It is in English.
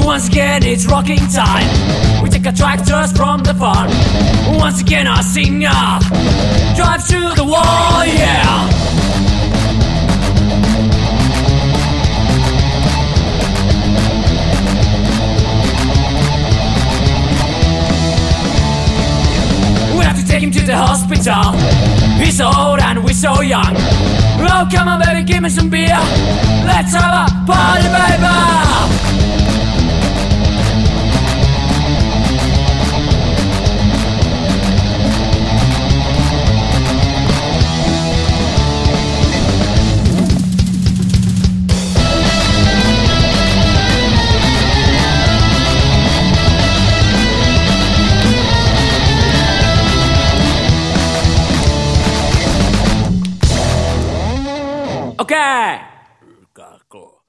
Once again it's rocking time. We take our tractors from the farm. Once again our singer drives through the wall, yeah. We have to take him to the hospital. He's so old and we're so young. Oh, come on, baby, give me some beer. Let's have a party, baby. Okay.